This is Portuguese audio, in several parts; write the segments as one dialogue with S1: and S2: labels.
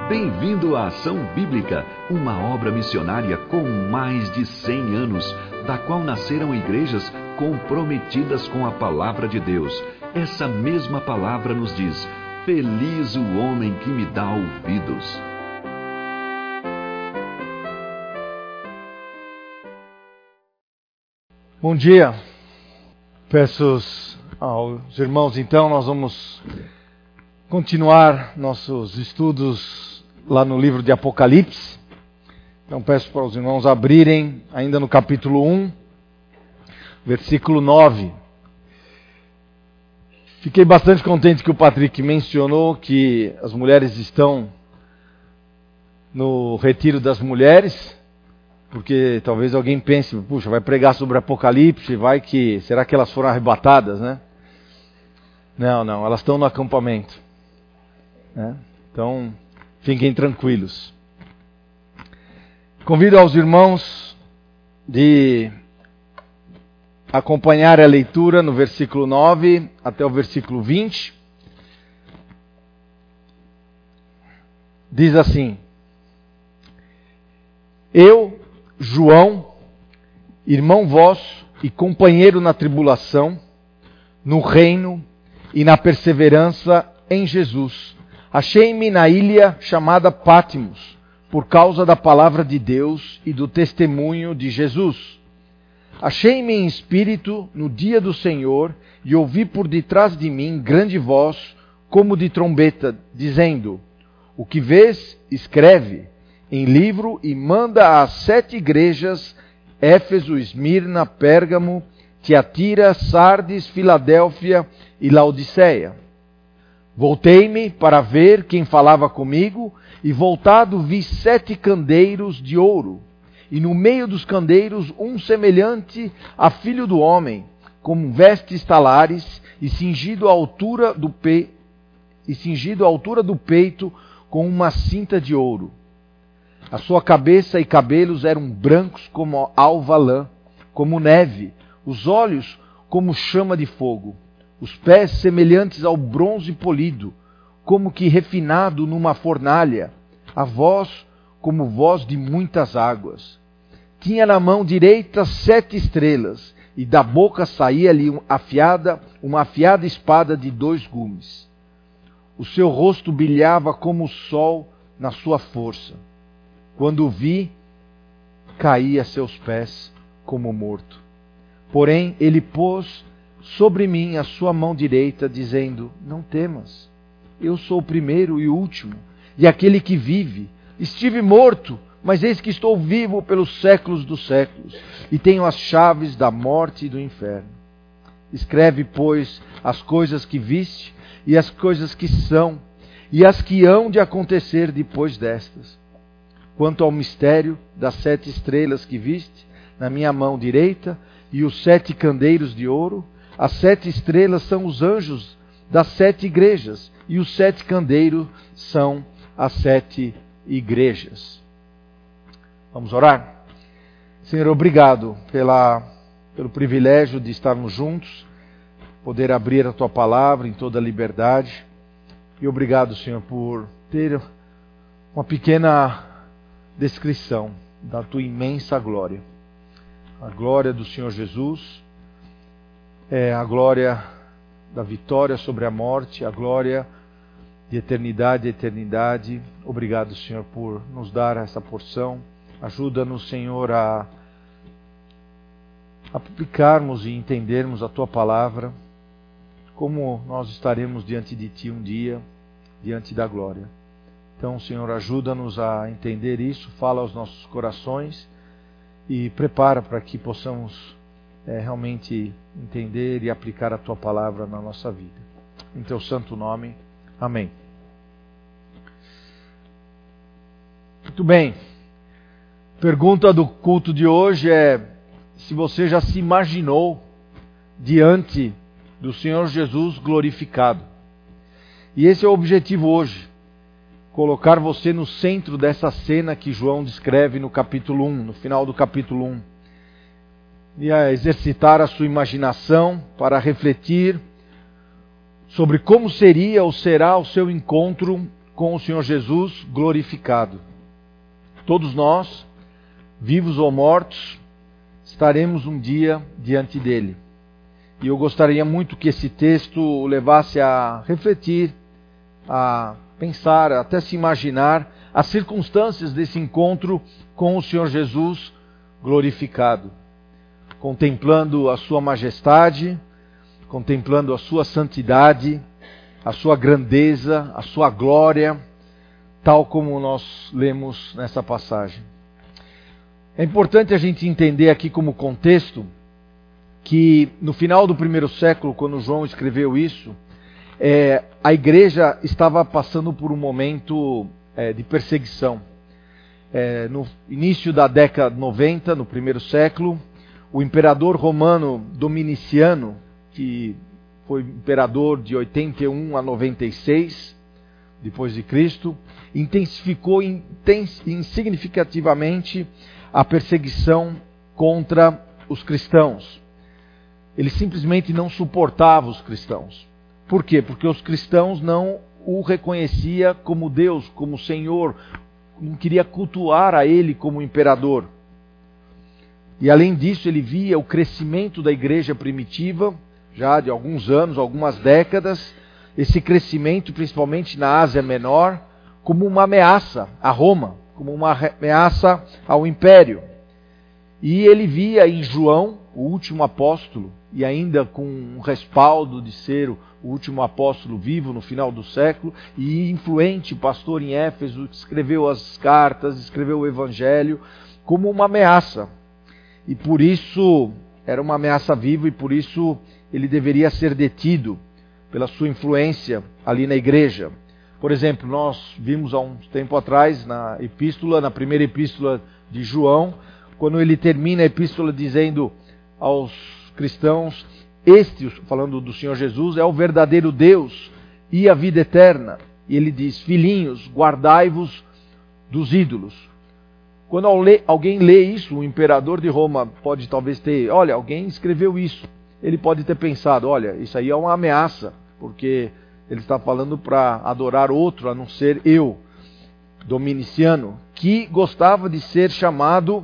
S1: Bem-vindo à Ação Bíblica, uma obra missionária com mais de 100 anos, da qual nasceram igrejas comprometidas com a palavra de Deus. Essa mesma palavra nos diz: feliz o homem que me dá ouvidos.
S2: Bom dia. Peço aos irmãos, então, nós vamos continuar nossos estudos lá no livro de Apocalipse. Então peço para os irmãos abrirem ainda no capítulo 1, versículo 9. Fiquei bastante contente que o Patrick mencionou que as mulheres estão no retiro das mulheres, porque talvez alguém pense, puxa, vai pregar sobre Apocalipse, será que elas foram arrebatadas, né? Não, elas estão no acampamento, né? Então, fiquem tranquilos. Convido aos irmãos de acompanhar a leitura no versículo 9 até o versículo 20. Diz assim: Eu, João, irmão vosso e companheiro na tribulação, no reino e na perseverança em Jesus, achei-me na ilha chamada Pátimos, por causa da palavra de Deus e do testemunho de Jesus. Achei-me em espírito no dia do Senhor e ouvi por detrás de mim grande voz, como de trombeta, dizendo: O que vês, escreve em livro e manda às 7 igrejas, Éfeso, Esmirna, Pérgamo, Tiatira, Sardes, Filadélfia e Laodiceia. Voltei-me para ver quem falava comigo, e voltado vi 7 candeiros de ouro, e no meio dos candeiros um semelhante a filho do homem, com vestes talares, e cingido à altura do peito com uma cinta de ouro. A sua cabeça e cabelos eram brancos como alva lã, como neve, os olhos como chama de fogo, os pés semelhantes ao bronze polido, como que refinado numa fornalha, a voz como voz de muitas águas. Tinha na mão direita 7 estrelas, e da boca saía-lhe uma afiada espada de 2 gumes. O seu rosto brilhava como o sol na sua força. Quando o vi, caí a seus pés como morto. Porém, ele pôs sobre mim a sua mão direita, dizendo: Não temas, eu sou o primeiro e o último, e aquele que vive. Estive morto, mas eis que estou vivo pelos séculos dos séculos, e tenho as chaves da morte e do inferno. Escreve, pois, as coisas que viste, e as coisas que são, e as que hão de acontecer depois destas. Quanto ao mistério das 7 estrelas que viste na minha mão direita, e os 7 candeiros de ouro, as 7 estrelas são os anjos das 7 igrejas, e os 7 candeiros são as 7 igrejas. Vamos orar? Senhor, obrigado pelo privilégio de estarmos juntos, poder abrir a Tua palavra em toda a liberdade. E obrigado, Senhor, por ter uma pequena descrição da Tua imensa glória. A glória do Senhor Jesus é a glória da vitória sobre a morte, a glória de eternidade a eternidade. Obrigado, Senhor, por nos dar essa porção. Ajuda-nos, Senhor, a aplicarmos e entendermos a Tua palavra, como nós estaremos diante de Ti um dia, diante da glória. Então, Senhor, ajuda-nos a entender isso, fala aos nossos corações e prepara para que possamos realmente entender e aplicar a Tua palavra na nossa vida. Em Teu santo nome, amém. Muito bem. Pergunta do culto de hoje é se você já se imaginou diante do Senhor Jesus glorificado. E esse é o objetivo hoje. Colocar você no centro dessa cena que João descreve no capítulo 1, no final do capítulo 1. E a exercitar a sua imaginação para refletir sobre como seria ou será o seu encontro com o Senhor Jesus glorificado. Todos nós, vivos ou mortos, estaremos um dia diante dele. E eu gostaria muito que esse texto o levasse a refletir, a pensar, até se imaginar as circunstâncias desse encontro com o Senhor Jesus glorificado. Contemplando a sua majestade, contemplando a sua santidade, a sua grandeza, a sua glória, tal como nós lemos nessa passagem. É importante a gente entender aqui como contexto que no final do primeiro século, quando João escreveu isso, a igreja estava passando por um momento de perseguição. No início da década 90, no primeiro século, o imperador romano Dominiciano, que foi imperador de 81 a 96 depois de Cristo, intensificou significativamente a perseguição contra os cristãos. Ele simplesmente não suportava os cristãos. Por quê? Porque os cristãos não o reconhecia como Deus, como Senhor, não queria cultuar a ele como imperador. E além disso, ele via o crescimento da igreja primitiva, já de alguns anos, algumas décadas, esse crescimento, principalmente na Ásia Menor, como uma ameaça a Roma, como uma ameaça ao Império. E ele via em João, o último apóstolo, e ainda com um respaldo de ser o último apóstolo vivo no final do século, e influente pastor em Éfeso, que escreveu as cartas, escreveu o Evangelho, como uma ameaça. E por isso, era uma ameaça viva, e por isso ele deveria ser detido pela sua influência ali na igreja. Por exemplo, nós vimos há um tempo atrás, na primeira epístola de João, quando ele termina a epístola dizendo aos cristãos, falando do Senhor Jesus, é o verdadeiro Deus e a vida eterna. E ele diz, filhinhos, guardai-vos dos ídolos. Quando alguém lê isso, o imperador de Roma pode talvez ter, olha, alguém escreveu isso. Ele pode ter pensado, olha, isso aí é uma ameaça, porque ele está falando para adorar outro, a não ser eu, Dominiciano, que gostava de ser chamado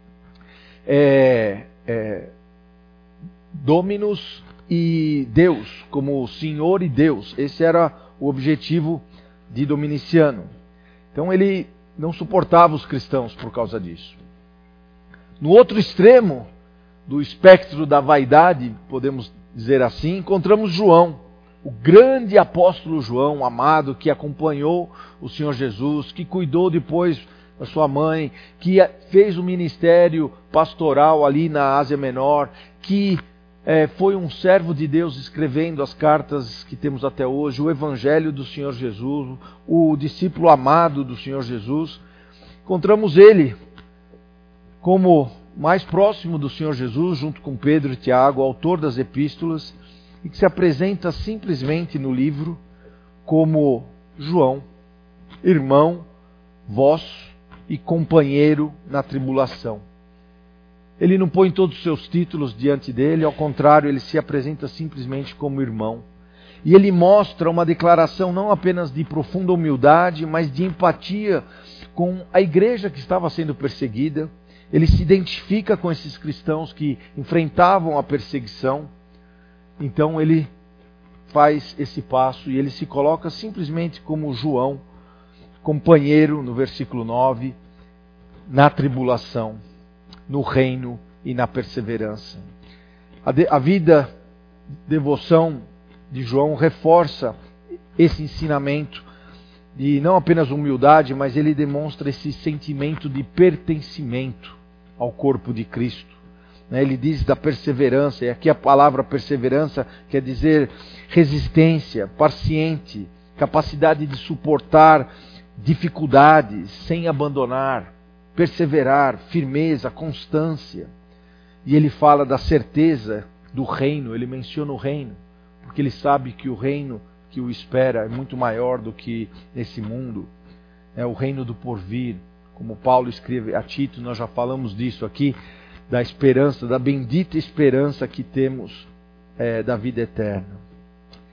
S2: Dominus e Deus, como Senhor e Deus. Esse era o objetivo de Dominiciano. Então ele não suportava os cristãos por causa disso. No outro extremo do espectro da vaidade, podemos dizer assim, encontramos João, o grande apóstolo João, amado, que acompanhou o Senhor Jesus, que cuidou depois da sua mãe, que fez o ministério pastoral ali na Ásia Menor, que foi um servo de Deus escrevendo as cartas que temos até hoje, o Evangelho do Senhor Jesus, o discípulo amado do Senhor Jesus. Encontramos ele como mais próximo do Senhor Jesus, junto com Pedro e Tiago, autor das epístolas, e que se apresenta simplesmente no livro como João, irmão, vosso e companheiro na tribulação. Ele não põe todos os seus títulos diante dele, ao contrário, ele se apresenta simplesmente como irmão. E ele mostra uma declaração não apenas de profunda humildade, mas de empatia com a igreja que estava sendo perseguida. Ele se identifica com esses cristãos que enfrentavam a perseguição. Então ele faz esse passo e ele se coloca simplesmente como João, companheiro, no versículo 9, na tribulação, no reino e na perseverança. A vida, devoção de João reforça esse ensinamento de não apenas humildade, mas ele demonstra esse sentimento de pertencimento ao corpo de Cristo. Ele diz da perseverança, e aqui a palavra perseverança quer dizer resistência, paciente, capacidade de suportar dificuldades sem abandonar, perseverar, firmeza, constância. E ele fala da certeza do reino, ele menciona o reino, porque ele sabe que o reino que o espera é muito maior do que nesse mundo, é o reino do porvir. Como Paulo escreve a Tito, nós já falamos disso aqui, da esperança, da bendita esperança que temos da vida eterna.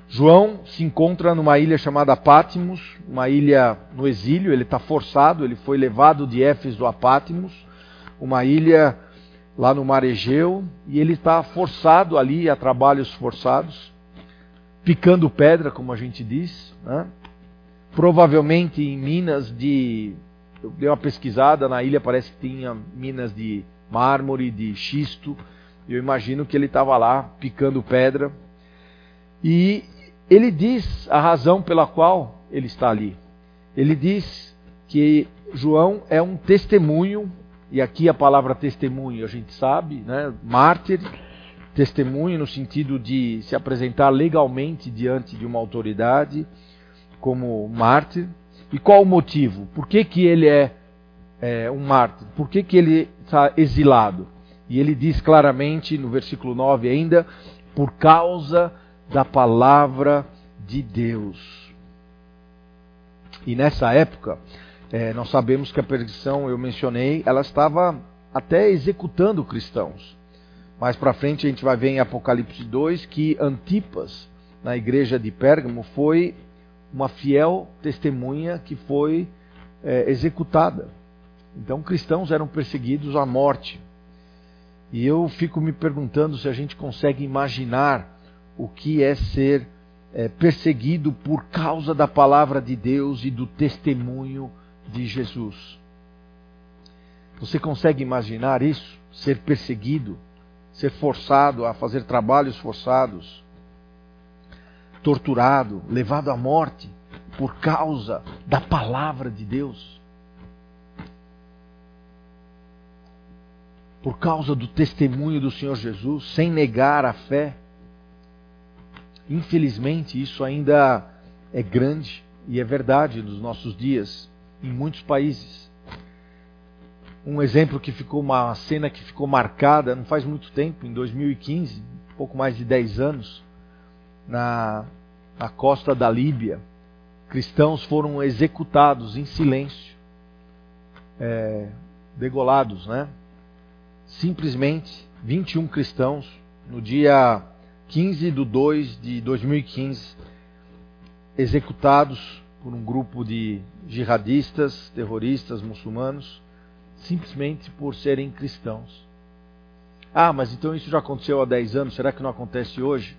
S2: João se encontra numa ilha chamada Pátimos, uma ilha no exílio. Ele está forçado, ele foi levado de Éfeso a Pátimos, uma ilha lá no Mar Egeu, e ele está forçado ali a trabalhos forçados, picando pedra, como a gente diz, né? Provavelmente em minas de... Eu dei uma pesquisada, na ilha parece que tinha minas de mármore, de xisto. Eu imagino que ele estava lá picando pedra. E ele diz a razão pela qual ele está ali. Ele diz que João é um testemunho, e aqui a palavra testemunho a gente sabe, né? Mártir, testemunho no sentido de se apresentar legalmente diante de uma autoridade como mártir. E qual o motivo? Por que ele é um mártir? Por que ele está exilado? E ele diz claramente no versículo 9 ainda, por causa da palavra de Deus. E nessa época, nós sabemos que a perseguição, eu mencionei, ela estava até executando cristãos. Mais para frente a gente vai ver em Apocalipse 2 que Antipas, na igreja de Pérgamo, foi uma fiel testemunha que foi executada. Então cristãos eram perseguidos à morte. E eu fico me perguntando se a gente consegue imaginar o que é ser perseguido por causa da palavra de Deus e do testemunho de Jesus. Você consegue imaginar isso? Ser perseguido, ser forçado a fazer trabalhos forçados, torturado, levado à morte por causa da palavra de Deus. Por causa do testemunho do Senhor Jesus, sem negar a fé. Infelizmente, isso ainda é grande e é verdade nos nossos dias, em muitos países. Um exemplo que ficou, uma cena que ficou marcada, não faz muito tempo, em 2015, pouco mais de 10 anos, na costa da Líbia, cristãos foram executados em silêncio, degolados, né? Simplesmente 21 cristãos, no dia 15/2 de 2015, executados por um grupo de jihadistas, terroristas muçulmanos, simplesmente por serem cristãos. Ah, mas então isso já aconteceu há 10 anos, será que não acontece hoje?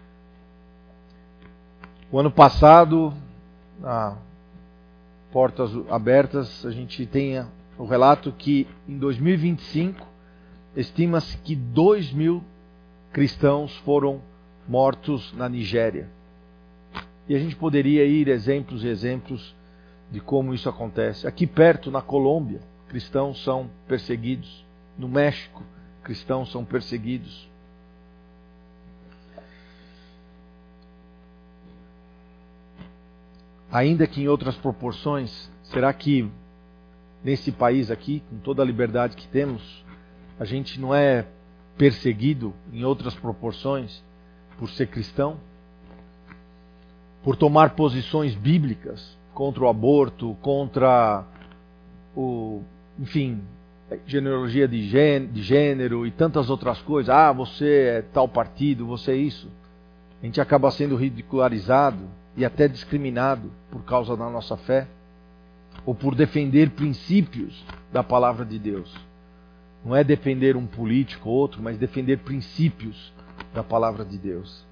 S2: O ano passado, na Portas Abertas, a gente tem o relato que em 2025, estima-se que 2.000 cristãos foram mortos na Nigéria. E a gente poderia ir exemplos e exemplos de como isso acontece. Aqui perto, na Colômbia, cristãos são perseguidos. No México, cristãos são perseguidos. Ainda que em outras proporções, será que nesse país aqui, com toda a liberdade que temos, a gente não é perseguido em outras proporções por ser cristão? Por tomar posições bíblicas contra o aborto, contra genealogia de gênero e tantas outras coisas. Ah, você é tal partido, você é isso. A gente acaba sendo ridicularizado e até discriminado por causa da nossa fé, ou por defender princípios da palavra de Deus. Não é defender um político ou outro, mas defender princípios da palavra de Deus.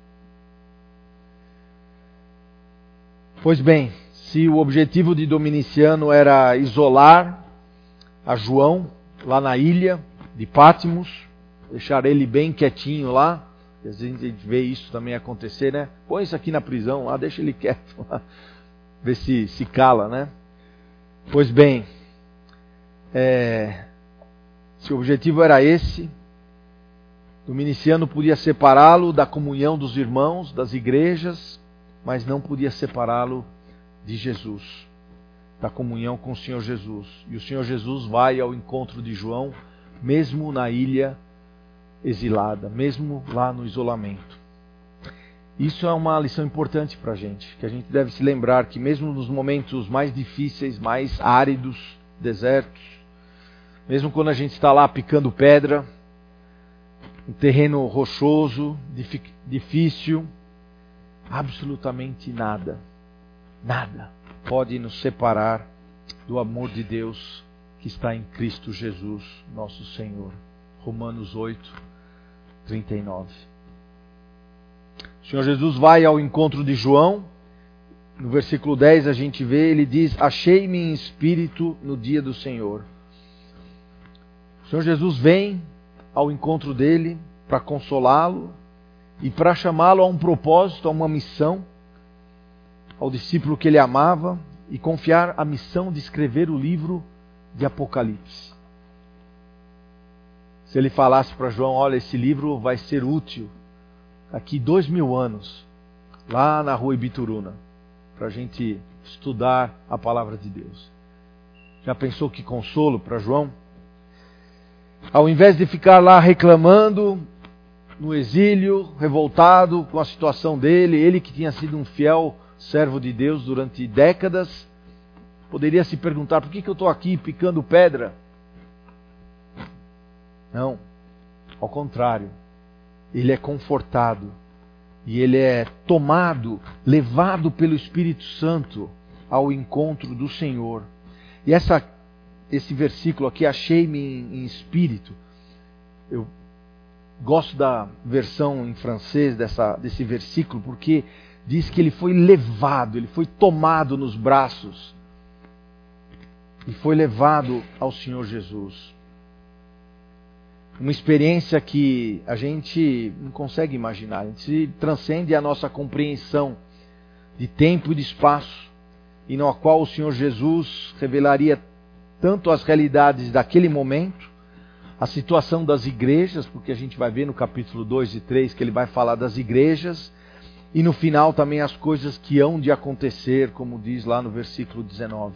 S2: Pois bem, se o objetivo de Domiciano era isolar a João lá na ilha de Pátimos, deixar ele bem quietinho lá, e às vezes a gente vê isso também acontecer, né? Põe isso aqui na prisão lá, deixa ele quieto lá, vê se cala, né? Pois bem, se o objetivo era esse, Domiciano podia separá-lo da comunhão dos irmãos, das igrejas, mas não podia separá-lo de Jesus, da comunhão com o Senhor Jesus. E o Senhor Jesus vai ao encontro de João, mesmo na ilha exilada, mesmo lá no isolamento. Isso é uma lição importante para a gente, que a gente deve se lembrar que mesmo nos momentos mais difíceis, mais áridos, desertos, mesmo quando a gente está lá picando pedra, um terreno rochoso, difícil, absolutamente nada pode nos separar do amor de Deus que está em Cristo Jesus, nosso Senhor. Romanos 8, 39. O Senhor Jesus vai ao encontro de João. No versículo 10 a gente vê, ele diz: achei-me em espírito no dia do Senhor. O Senhor Jesus vem ao encontro dele para consolá-lo e para chamá-lo a um propósito, a uma missão, ao discípulo que ele amava, e confiar a missão de escrever o livro de Apocalipse. Se ele falasse para João: olha, esse livro vai ser útil daqui 2000 anos, lá na rua Ibituruna, para a gente estudar a palavra de Deus. Já pensou que consolo para João? Ao invés de ficar lá reclamando, no exílio, revoltado com a situação dele, ele que tinha sido um fiel servo de Deus durante décadas, poderia se perguntar: por que eu estou aqui picando pedra? Não, ao contrário, ele é confortado e ele é tomado, levado pelo Espírito Santo ao encontro do Senhor. E esse versículo aqui, achei-me em espírito, eu gosto da versão em francês desse versículo, porque diz que ele foi levado, ele foi tomado nos braços e foi levado ao Senhor Jesus. Uma experiência que a gente não consegue imaginar, a gente transcende a nossa compreensão de tempo e de espaço, e na qual o Senhor Jesus revelaria tanto as realidades daquele momento, a situação das igrejas, porque a gente vai ver no capítulo 2 e 3 que ele vai falar das igrejas, e no final também as coisas que hão de acontecer, como diz lá no versículo 19.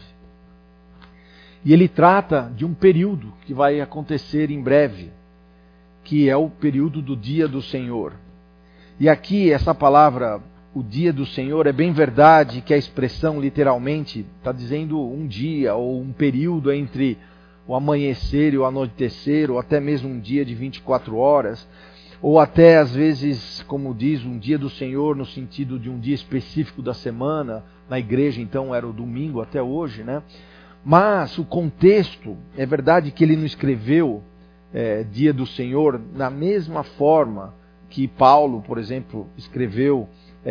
S2: E ele trata de um período que vai acontecer em breve, que é o período do dia do Senhor. E aqui essa palavra, o dia do Senhor, é bem verdade que a expressão literalmente está dizendo um dia ou um período entre o amanhecer e o anoitecer, ou até mesmo um dia de 24 horas, ou até às vezes, como diz, um dia do Senhor no sentido de um dia específico da semana. Na igreja então era o domingo até hoje, né? Mas o contexto, é verdade que ele não escreveu dia do Senhor na mesma forma que Paulo, por exemplo, escreveu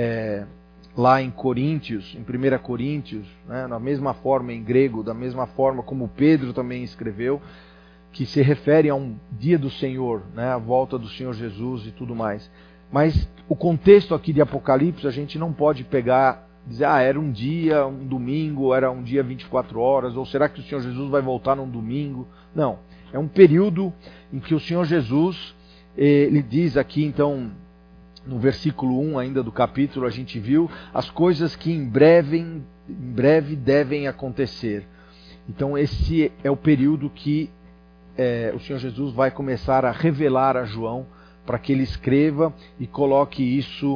S2: lá em Coríntios, em 1 Coríntios, né, na mesma forma em grego, da mesma forma como Pedro também escreveu, que se refere a um dia do Senhor, né, a volta do Senhor Jesus e tudo mais. Mas o contexto aqui de Apocalipse a gente não pode pegar, dizer, era um dia, um domingo, era um dia 24 horas, ou será que o Senhor Jesus vai voltar num domingo? Não, é um período em que o Senhor Jesus, ele diz aqui então, no versículo 1 ainda do capítulo, a gente viu as coisas que em breve devem acontecer. Então esse é o período que o Senhor Jesus vai começar a revelar a João, para que ele escreva e coloque isso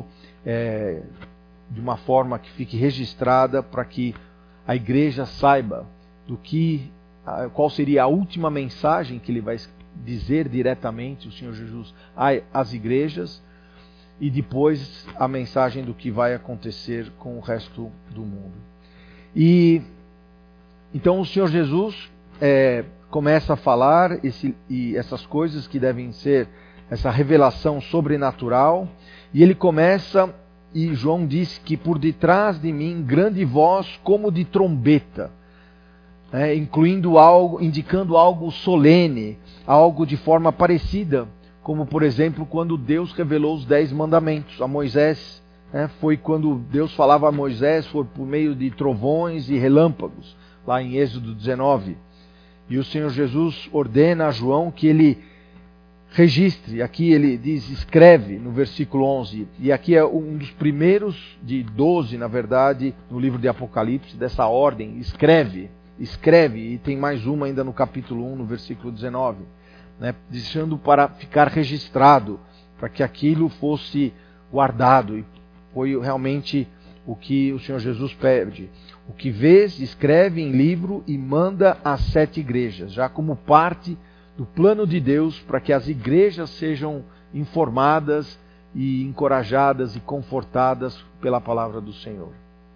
S2: de uma forma que fique registrada, para que a igreja saiba qual seria a última mensagem que ele vai dizer diretamente, o Senhor Jesus, às igrejas, e depois a mensagem do que vai acontecer com o resto do mundo. E então o Senhor Jesus começa a falar essas coisas que devem ser essa revelação sobrenatural, e ele começa, e João diz que por detrás de mim grande voz como de trombeta, indicando algo solene, algo de forma parecida, como por exemplo quando Deus revelou os 10 mandamentos a Moisés. Foi quando Deus falava a Moisés, foi por meio de trovões e relâmpagos, lá em Êxodo 19. E o Senhor Jesus ordena a João que ele registre, aqui ele diz, escreve, no versículo 11, e aqui é um dos primeiros de 12, na verdade, no livro de Apocalipse, dessa ordem, escreve, e tem mais uma ainda no capítulo 1, no versículo 19, deixando para ficar registrado, para que aquilo fosse guardado, e foi realmente o que o Senhor Jesus pede. O que vês, escreve em livro e manda às 7 igrejas, já como parte do plano de Deus, para que as igrejas sejam informadas e encorajadas e confortadas pela palavra do Senhor.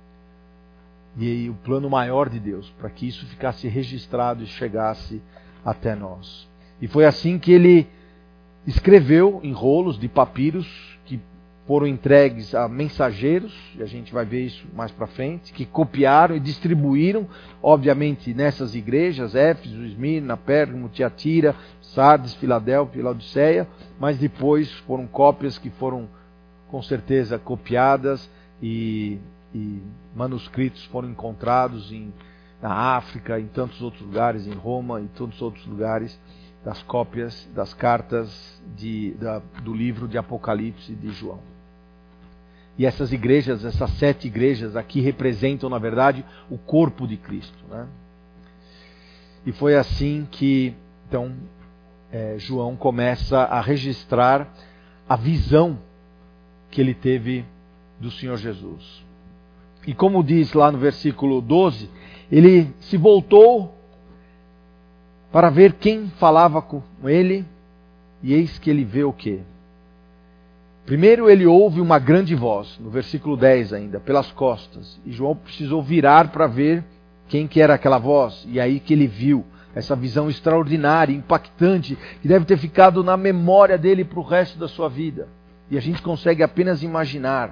S2: E o plano maior de Deus, para que isso ficasse registrado e chegasse até nós. E foi assim que ele escreveu em rolos de papiros que foram entregues a mensageiros, e a gente vai ver isso mais para frente, que copiaram e distribuíram, obviamente, nessas igrejas, Éfeso, Esmirna, Pérgamo, Tiatira, Sardes, Filadélfia e Laodiceia, mas depois foram cópias que foram, com certeza, copiadas e manuscritos foram encontrados na África, em tantos outros lugares, em Roma, em tantos outros lugares, das cópias das cartas do livro de Apocalipse de João. E essas igrejas, essas 7 igrejas aqui representam, na verdade, o corpo de Cristo, né? E foi assim que, então, João começa a registrar a visão que ele teve do Senhor Jesus. E como diz lá no versículo 12, ele se voltou para ver quem falava com ele, e eis que ele vê o quê? Primeiro ele ouve uma grande voz, no versículo 10 ainda, pelas costas. E João precisou virar para ver quem que era aquela voz. E aí que ele viu essa visão extraordinária, impactante, que deve ter ficado na memória dele para o resto da sua vida. E a gente consegue apenas imaginar.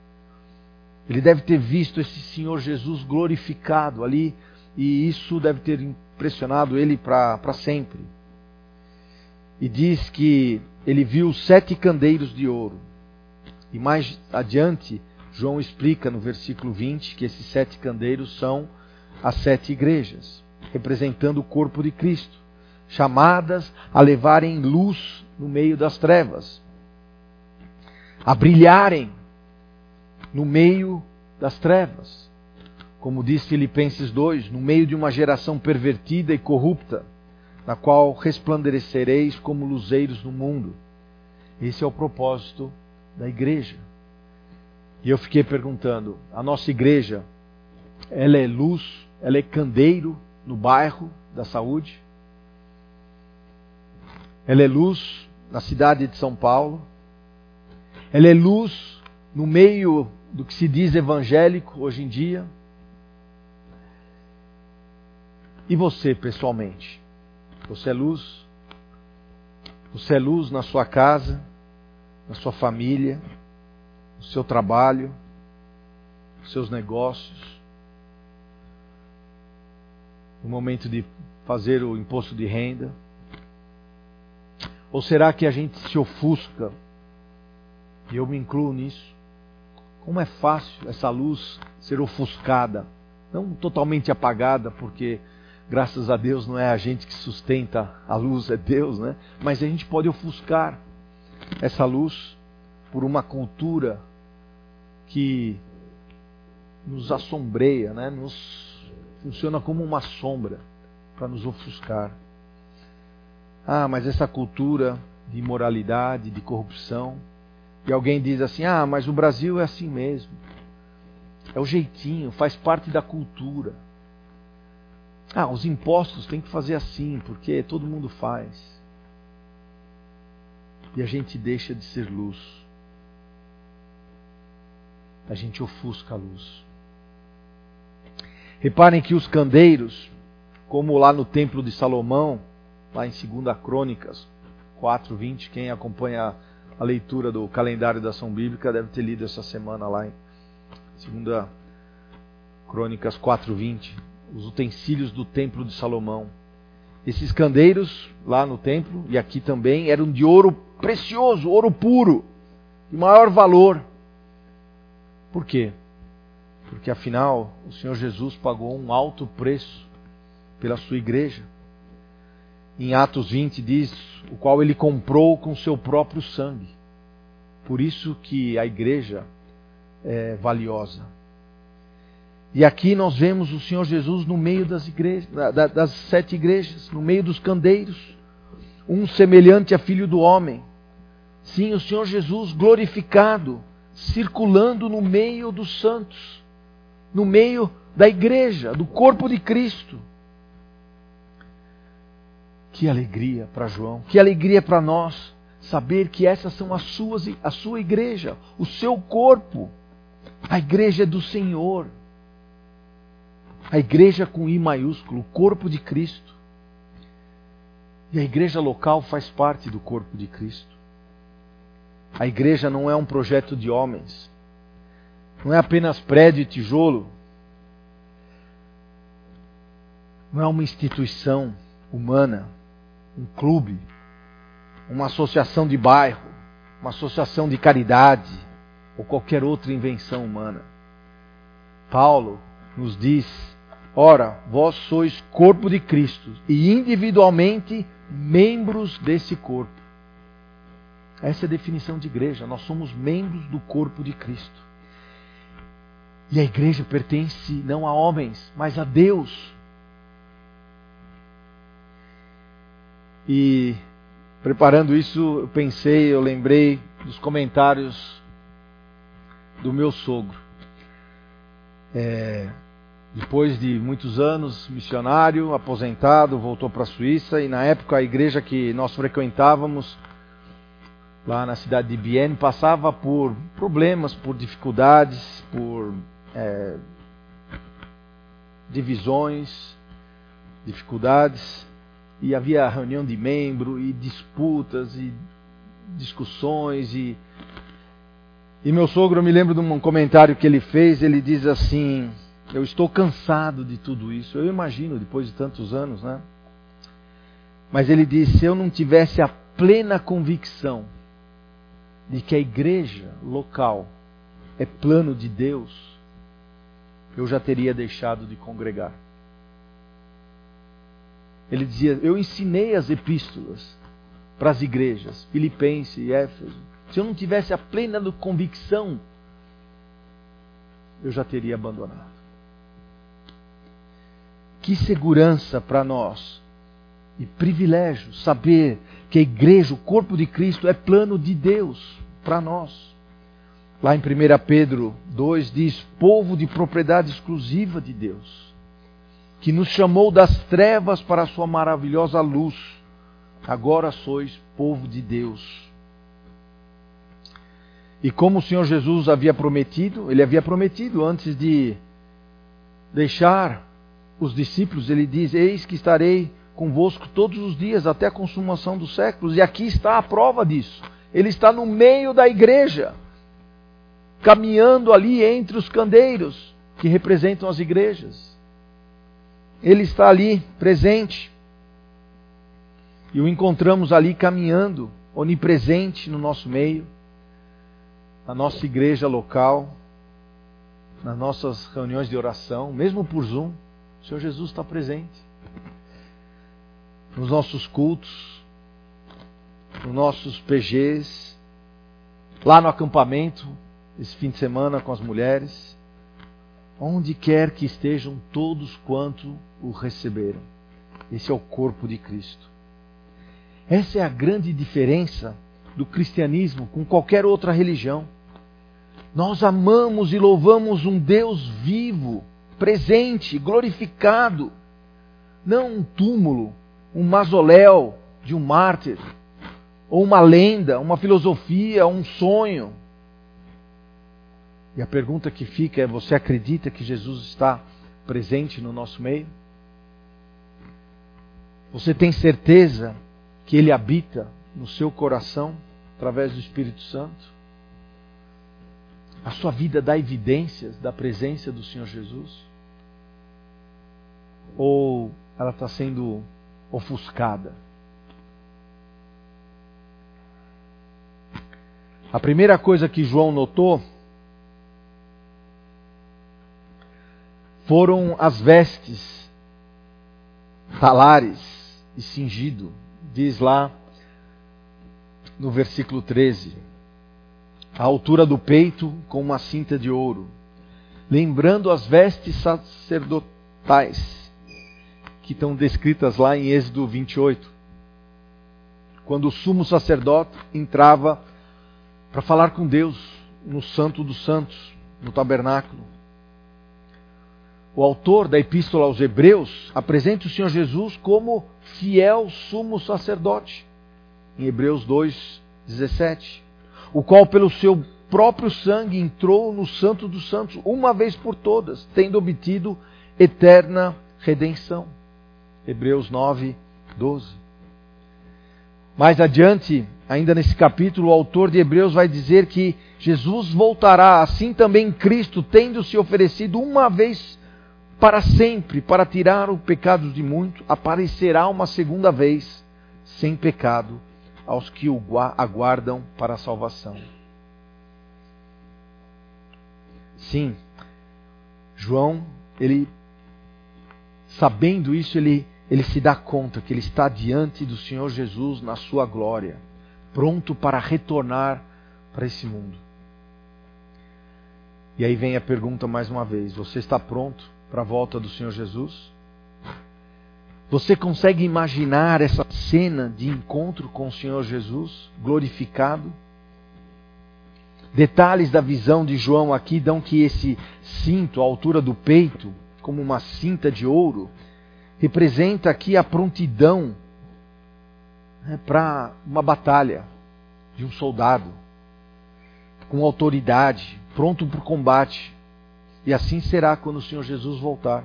S2: Ele deve ter visto esse Senhor Jesus glorificado ali, e isso deve ter impressionado ele para sempre. E diz que ele viu 7 candeiros de ouro. E mais adiante, João explica no versículo 20 que esses 7 candeiros são as 7 igrejas, representando o corpo de Cristo, chamadas a levarem luz no meio das trevas, a brilharem no meio das trevas. Como diz Filipenses 2, no meio de uma geração pervertida e corrupta, na qual resplandecereis como luzeiros no mundo. Esse é o propósito da igreja. E eu fiquei perguntando, a nossa igreja, ela é luz, ela é candeeiro no bairro da Saúde? Ela é luz na cidade de São Paulo? Ela é luz no meio do que se diz evangélico hoje em dia? E você, pessoalmente? Você é luz? Você é luz na sua casa, na sua família, no seu trabalho, nos seus negócios, no momento de fazer o imposto de renda? Ou será que a gente se ofusca, e eu me incluo nisso? Como é fácil essa luz ser ofuscada, não totalmente apagada, porque graças a Deus não é a gente que sustenta a luz, é Deus, né? Mas a gente pode ofuscar essa luz por uma cultura que nos assombreia, né? Funciona como uma sombra para nos ofuscar. Ah, mas essa cultura de imoralidade, de corrupção, e alguém diz assim, mas o Brasil é assim mesmo. É o jeitinho, faz parte da cultura. Os impostos tem que fazer assim, porque todo mundo faz. E a gente deixa de ser luz. A gente ofusca a luz. Reparem que os candeiros, como lá no Templo de Salomão, lá em 2 Crônicas 4:20, quem acompanha a leitura do calendário da ação bíblica deve ter lido essa semana lá em 2 Crônicas 4:20, os utensílios do Templo de Salomão. Esses candeiros lá no templo, e aqui também, eram de ouro precioso, ouro puro, de maior valor. Por quê? Porque afinal, o Senhor Jesus pagou um alto preço pela sua igreja. Em Atos 20 diz, o qual ele comprou com seu próprio sangue. Por isso que a igreja é valiosa. E aqui nós vemos o Senhor Jesus no meio das igrejas, das 7 igrejas, no meio dos candeiros, um semelhante a Filho do Homem. Sim, o Senhor Jesus glorificado, circulando no meio dos santos, no meio da igreja, do corpo de Cristo. Que alegria para João, que alegria para nós, saber que essas são a sua igreja, o seu corpo. A igreja é do Senhor. A igreja com I maiúsculo, o corpo de Cristo. E a igreja local faz parte do corpo de Cristo. A igreja não é um projeto de homens. Não é apenas prédio e tijolo. Não é uma instituição humana, um clube, uma associação de bairro, uma associação de caridade ou qualquer outra invenção humana. Paulo nos diz: ora, vós sois corpo de Cristo e individualmente membros desse corpo. Essa é a definição de igreja. Nós somos membros do corpo de Cristo. E a igreja pertence não a homens, mas a Deus. E preparando isso, eu lembrei dos comentários do meu sogro. Depois de muitos anos, missionário, aposentado, voltou para a Suíça, e na época a igreja que nós frequentávamos, lá na cidade de Bienne, passava por problemas, por dificuldades, por divisões, dificuldades, e havia reunião de membro, e disputas, e discussões, e meu sogro, eu me lembro de um comentário que ele fez, ele diz assim: eu estou cansado de tudo isso. Eu imagino, depois de tantos anos, né? Mas ele disse: se eu não tivesse a plena convicção de que a igreja local é plano de Deus, eu já teria deixado de congregar. Ele dizia: eu ensinei as epístolas para as igrejas, Filipenses e Éfeso. Se eu não tivesse a plena convicção, eu já teria abandonado. Que segurança para nós e privilégio saber que a igreja, o corpo de Cristo, é plano de Deus para nós. Lá em 1 Pedro 2 diz: povo de propriedade exclusiva de Deus, que nos chamou das trevas para a sua maravilhosa luz. Agora sois povo de Deus. E como o Senhor Jesus havia prometido, Ele havia prometido antes de deixar os discípulos, Ele diz: eis que estarei convosco todos os dias até a consumação dos séculos. E aqui está a prova disso. Ele está no meio da igreja, caminhando ali entre os candeiros que representam as igrejas. Ele está ali presente. E o encontramos ali caminhando, onipresente no nosso meio, na nossa igreja local, nas nossas reuniões de oração, mesmo por Zoom. O Senhor Jesus está presente. Nos nossos cultos, nos nossos PGs, lá no acampamento, esse fim de semana com as mulheres, onde quer que estejam todos quanto o receberam. Esse é o corpo de Cristo. Essa é a grande diferença do cristianismo com qualquer outra religião. Nós amamos e louvamos um Deus vivo, presente, glorificado. Não um túmulo, um mausoléu de um mártir, ou uma lenda, uma filosofia, um sonho. E a pergunta que fica é: você acredita que Jesus está presente no nosso meio? Você tem certeza que Ele habita no seu coração através do Espírito Santo? A sua vida dá evidências da presença do Senhor Jesus? Ou ela está sendo ofuscada? A primeira coisa que João notou foram as vestes, talares e cingido. Diz lá no versículo 13: a altura do peito com uma cinta de ouro, lembrando as vestes sacerdotais que estão descritas lá em Êxodo 28, quando o sumo sacerdote entrava para falar com Deus no Santo dos Santos, no tabernáculo. O autor da Epístola aos Hebreus apresenta o Senhor Jesus como fiel sumo sacerdote. Em Hebreus 2, 17. O qual pelo seu próprio sangue entrou no Santo dos Santos, uma vez por todas, tendo obtido eterna redenção. Hebreus 9, 12. Mais adiante, ainda nesse capítulo, o autor de Hebreus vai dizer que Jesus voltará, assim também Cristo, tendo se oferecido uma vez para sempre, para tirar o pecado de muitos, aparecerá uma segunda vez, sem pecado, aos que o aguardam para a salvação. Sim, João, ele, sabendo isso, ele se dá conta que ele está diante do Senhor Jesus na sua glória, pronto para retornar para esse mundo. E aí vem a pergunta mais uma vez: você está pronto para a volta do Senhor Jesus? Você consegue imaginar essa cena de encontro com o Senhor Jesus glorificado? Detalhes da visão de João aqui dão que esse cinto, à altura do peito, como uma cinta de ouro, representa aqui a prontidão para uma batalha de um soldado, com autoridade, pronto para o combate. E assim será quando o Senhor Jesus voltar.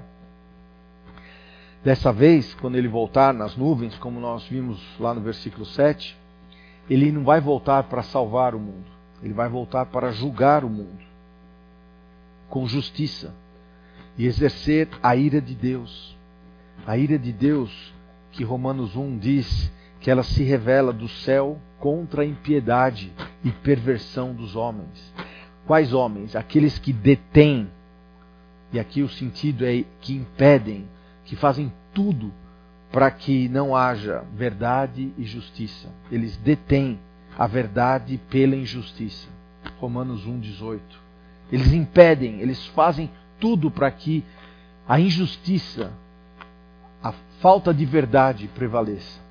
S2: Dessa vez, quando ele voltar nas nuvens, como nós vimos lá no versículo 7, ele não vai voltar para salvar o mundo. Ele vai voltar para julgar o mundo com justiça e exercer a ira de Deus. A ira de Deus, que Romanos 1 diz que ela se revela do céu contra a impiedade e perversão dos homens. Quais homens? Aqueles que detêm, e aqui o sentido é que impedem, que fazem tudo para que não haja verdade e justiça. Eles detêm a verdade pela injustiça. Romanos 1,18. Eles impedem, eles fazem tudo para que a injustiça, a falta de verdade prevaleça.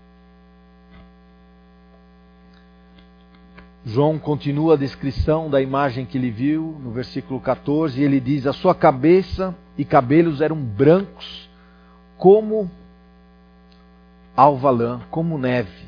S2: João continua a descrição da imagem que ele viu no versículo 14, e ele diz: a sua cabeça e cabelos eram brancos como alva lã, como neve.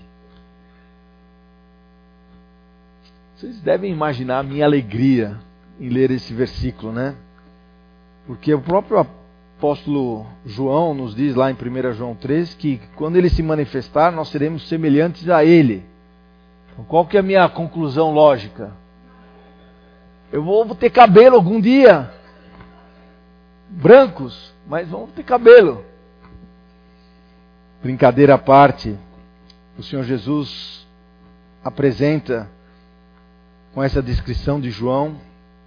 S2: Vocês devem imaginar a minha alegria em ler esse versículo, né? Porque o próprio apóstolo João nos diz lá em 1 João 3 que quando ele se manifestar, nós seremos semelhantes a ele. Então, qual que é a minha conclusão lógica? Eu vou ter cabelo algum dia. Brancos, mas vamos ter cabelo. Brincadeira à parte, o Senhor Jesus apresenta com essa descrição de João,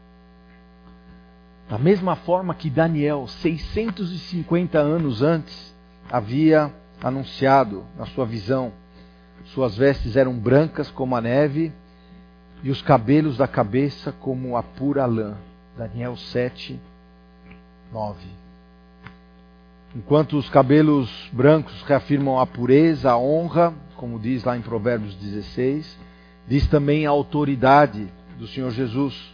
S2: da mesma forma que Daniel, 650 anos antes, havia anunciado na sua visão. Suas vestes eram brancas como a neve e os cabelos da cabeça como a pura lã. Daniel 7, 9. Enquanto os cabelos brancos reafirmam a pureza, a honra, como diz lá em Provérbios 16, diz também a autoridade do Senhor Jesus.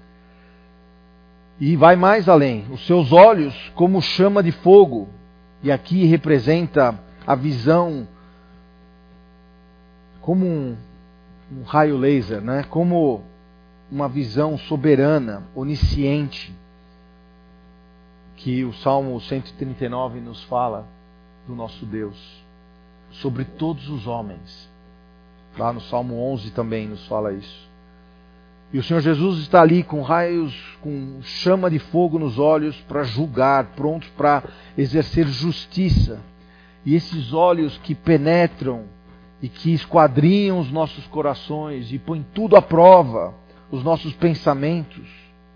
S2: E vai mais além, os seus olhos como chama de fogo, e aqui representa a visão como um raio laser, né? Como uma visão soberana, onisciente, que o Salmo 139 nos fala do nosso Deus, sobre todos os homens. Lá no Salmo 11 também nos fala isso. E o Senhor Jesus está ali com raios, com chama de fogo nos olhos para julgar, prontos para exercer justiça. E esses olhos que penetram e que esquadrinham os nossos corações e põem tudo à prova, os nossos pensamentos,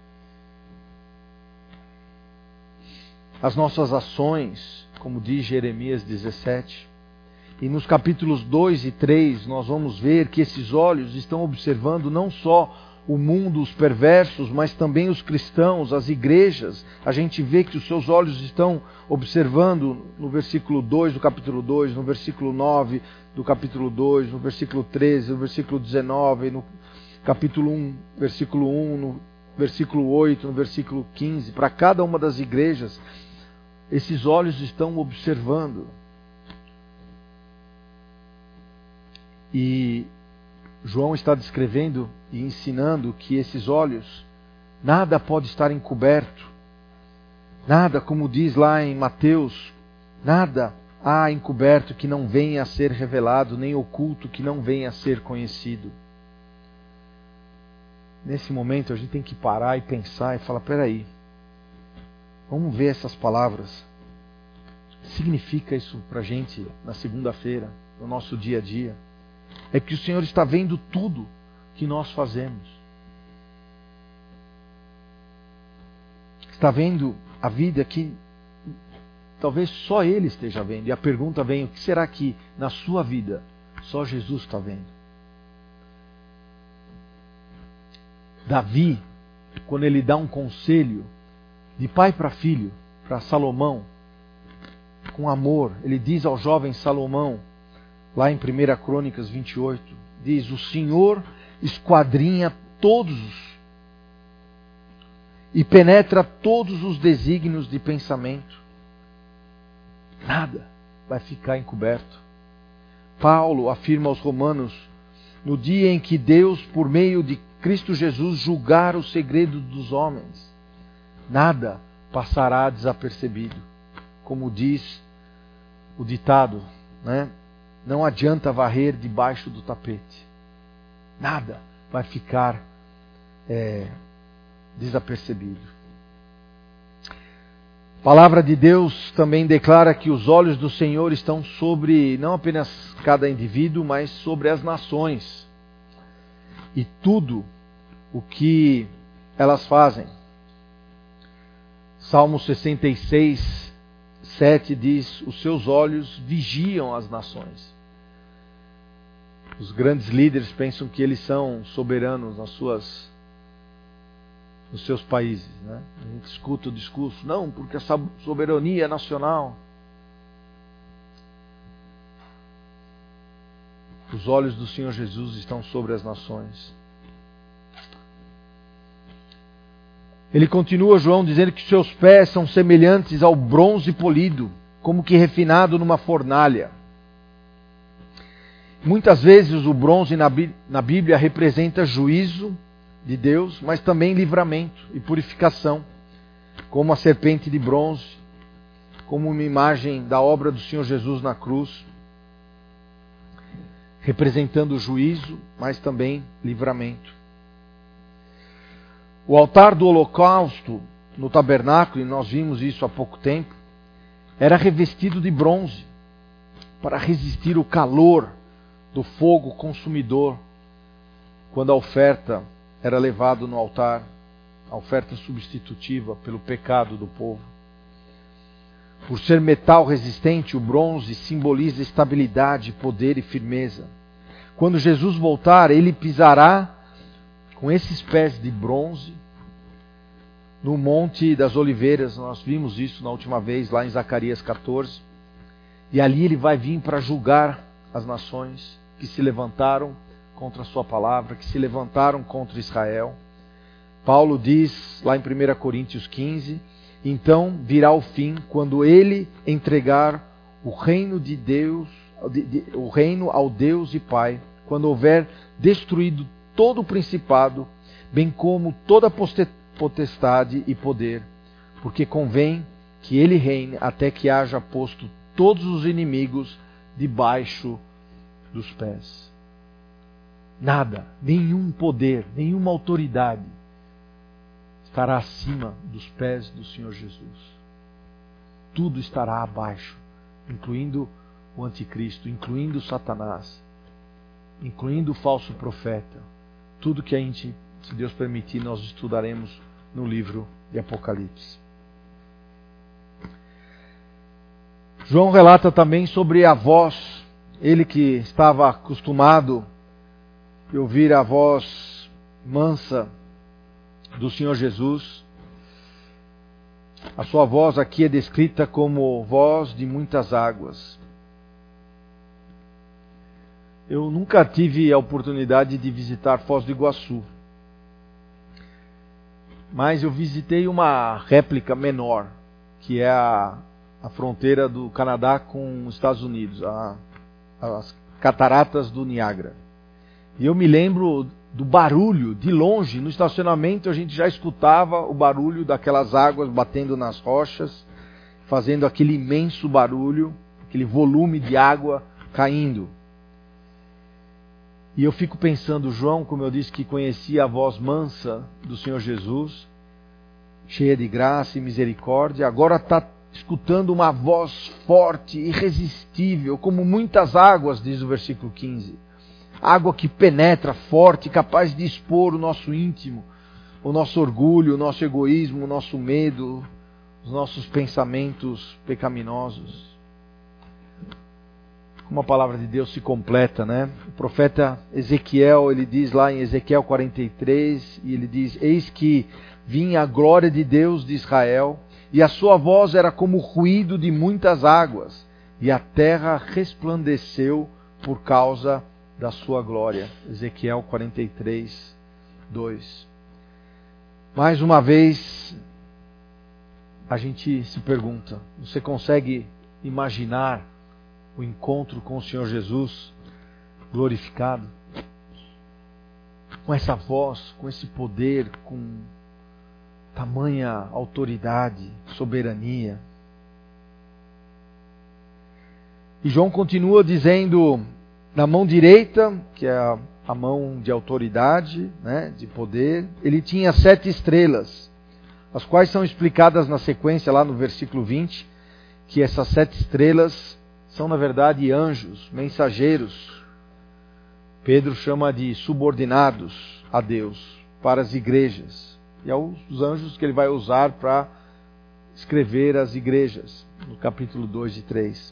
S2: as nossas ações, como diz Jeremias 17. E nos capítulos 2 e 3 nós vamos ver que esses olhos estão observando não só o mundo, os perversos, mas também os cristãos, as igrejas. A gente vê que os seus olhos estão observando no versículo 2 do capítulo 2, no versículo 9 do capítulo 2, no versículo 13, no versículo 19, no capítulo 1, versículo 1, no versículo 8, no versículo 15. Para cada uma das igrejas, esses olhos estão observando. E João está descrevendo e ensinando que esses olhos, nada pode estar encoberto. Nada, como diz lá em Mateus, nada há encoberto que não venha a ser revelado, nem oculto que não venha a ser conhecido. Nesse momento a gente tem que parar e pensar e falar, peraí, vamos ver essas palavras. O que significa isso para a gente na segunda-feira, no nosso dia a dia? É que o Senhor está vendo tudo que nós fazemos. Está vendo a vida que talvez só Ele esteja vendo. E a pergunta vem, o que será que na sua vida só Jesus está vendo? Davi, quando ele dá um conselho de pai para filho, para Salomão, com amor, ele diz ao jovem Salomão, lá em 1 Crônicas 28, diz, o Senhor esquadrinha todos e penetra todos os desígnios de pensamento. Nada vai ficar encoberto. Paulo afirma aos Romanos, no dia em que Deus, por meio de Cristo Jesus, julgar o segredo dos homens, nada passará desapercebido. Como diz o ditado, né? Não adianta varrer debaixo do tapete. Nada vai ficar desapercebido. A palavra de Deus também declara que os olhos do Senhor estão sobre não apenas cada indivíduo, mas sobre as nações. E tudo o que elas fazem. Salmo 66, 7 diz, os seus olhos vigiam as nações. Os grandes líderes pensam que eles são soberanos nos seus países, né? A gente escuta o discurso, não, porque a soberania é nacional. Os olhos do Senhor Jesus estão sobre as nações. Ele continua, João, dizendo que seus pés são semelhantes ao bronze polido, como que refinado numa fornalha. Muitas vezes o bronze na Bíblia representa juízo de Deus, mas também livramento e purificação, como a serpente de bronze, como uma imagem da obra do Senhor Jesus na cruz, representando o juízo, mas também livramento. O altar do holocausto no tabernáculo, e nós vimos isso há pouco tempo, era revestido de bronze para resistir o calor do fogo consumidor quando a oferta era levada no altar, a oferta substitutiva pelo pecado do povo. Por ser metal resistente, o bronze simboliza estabilidade, poder e firmeza. Quando Jesus voltar, ele pisará com esses pés de bronze no Monte das Oliveiras. Nós vimos isso na última vez, lá em Zacarias 14. E ali ele vai vir para julgar as nações que se levantaram contra a sua palavra, que se levantaram contra Israel. Paulo diz lá em 1 Coríntios 15, então virá o fim quando ele entregar o reino de Deus, o reino ao Deus e Pai, quando houver destruído todo o principado, bem como toda potestade e poder, porque convém que ele reine até que haja posto todos os inimigos debaixo dos pés. Nada, nenhum poder, nenhuma autoridade estará acima dos pés do Senhor Jesus. Tudo estará abaixo, incluindo o anticristo, incluindo Satanás, incluindo o falso profeta. Tudo que a gente, se Deus permitir, nós estudaremos no livro de Apocalipse. João relata também sobre a voz, ele que estava acostumado a ouvir a voz mansa do Senhor Jesus. A sua voz aqui é descrita como voz de muitas águas. Eu nunca tive a oportunidade de visitar Foz do Iguaçu, mas eu visitei uma réplica menor, que é a fronteira do Canadá com os Estados Unidos, as Cataratas do Niágara. E eu me lembro do barulho, de longe, no estacionamento a gente já escutava o barulho daquelas águas batendo nas rochas, fazendo aquele imenso barulho, aquele volume de água caindo. E eu fico pensando, João, como eu disse, que conhecia a voz mansa do Senhor Jesus, cheia de graça e misericórdia, agora está escutando uma voz forte, irresistível, como muitas águas, diz o versículo 15. Água que penetra, forte, capaz de expor o nosso íntimo, o nosso orgulho, o nosso egoísmo, o nosso medo, os nossos pensamentos pecaminosos. Como a palavra de Deus se completa, né? O profeta Ezequiel, ele diz lá em Ezequiel 43, e ele diz: eis que vinha a glória de Deus de Israel, e a sua voz era como o ruído de muitas águas, e a terra resplandeceu por causa da sua glória. Ezequiel 43, 2. Mais uma vez, a gente se pergunta, você consegue imaginar o encontro com o Senhor Jesus glorificado? Com essa voz, com esse poder, com tamanha autoridade, soberania. E João continua dizendo, na mão direita, que é a mão de autoridade, né, de poder, ele tinha 7 estrelas, as quais são explicadas na sequência lá no versículo 20, que essas 7 estrelas são na verdade anjos, mensageiros. Pedro chama de subordinados a Deus, para as igrejas. E é os anjos que ele vai usar para escrever as igrejas, no capítulo 2 e 3.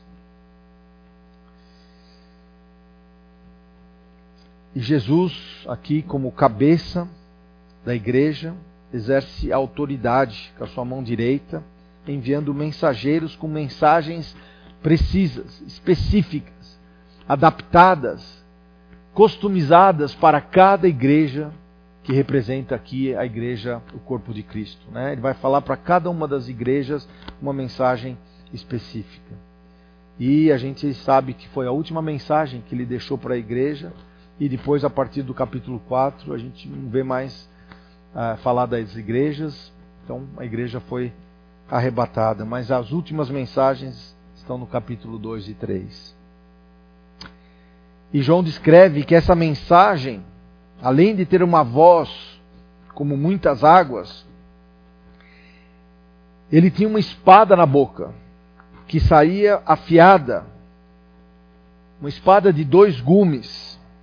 S2: E Jesus, aqui como cabeça da igreja, exerce autoridade com a sua mão direita, enviando mensageiros com mensagens precisas, específicas, adaptadas, customizadas para cada igreja que representa aqui a igreja, o corpo de Cristo, né? Ele vai falar para cada uma das igrejas uma mensagem específica. E a gente sabe que foi a última mensagem que ele deixou para a igreja, e depois, a partir do capítulo 4, a gente não vê mais falar das igrejas, então a igreja foi arrebatada. Mas as últimas mensagens estão no capítulo 2 e 3. E João descreve que essa mensagem, além de ter uma voz como muitas águas, ele tinha uma espada na boca, que saía afiada, uma espada de 2 gumes.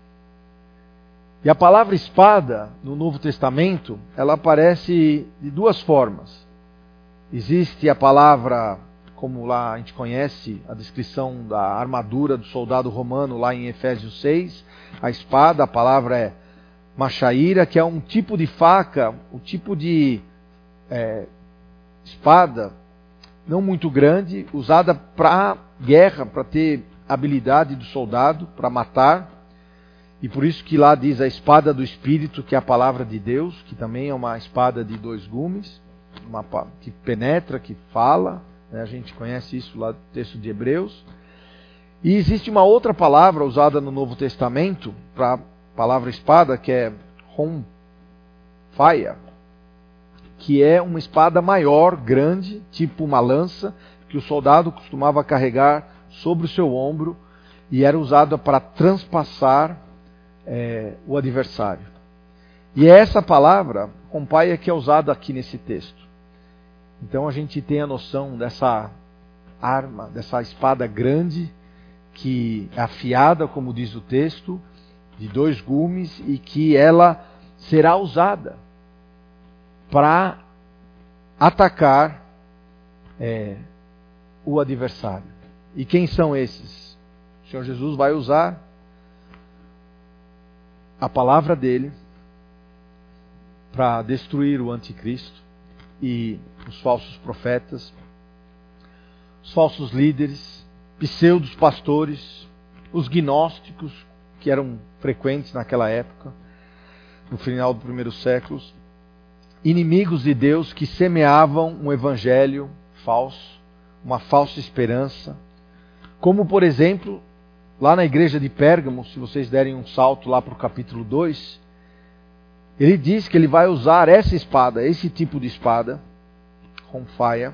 S2: E a palavra espada, no Novo Testamento, ela aparece de 2 formas. Existe a palavra, como lá a gente conhece, a descrição da armadura do soldado romano, lá em Efésios 6. A espada, a palavra é machaíra, que é um tipo de faca, um tipo de espada, não muito grande, usada para guerra, para ter habilidade do soldado, para matar. E por isso que lá diz a espada do Espírito, que é a palavra de Deus, que também é uma espada de 2 gumes, que penetra, que fala, né? A gente conhece isso lá no texto de Hebreus. E existe uma outra palavra usada no Novo Testamento, para a palavra espada, que é romfaia, que é uma espada maior, grande, tipo uma lança, que o soldado costumava carregar sobre o seu ombro, e era usada para transpassar o adversário. E é essa palavra, rompaia, que é usada aqui nesse texto. Então a gente tem a noção dessa arma, dessa espada grande, que é afiada, como diz o texto, de 2 gumes, e que ela será usada para atacar o adversário. E quem são esses? O Senhor Jesus vai usar a palavra dele para destruir o anticristo e os falsos profetas, os falsos líderes, pseudos pastores, os gnósticos, que eram frequentes naquela época, no final do primeiro século, inimigos de Deus que semeavam um evangelho falso, uma falsa esperança, como por exemplo lá na igreja de Pérgamo, se vocês derem um salto lá para o capítulo 2, ele diz que ele vai usar essa espada, esse tipo de espada, Ronfaia,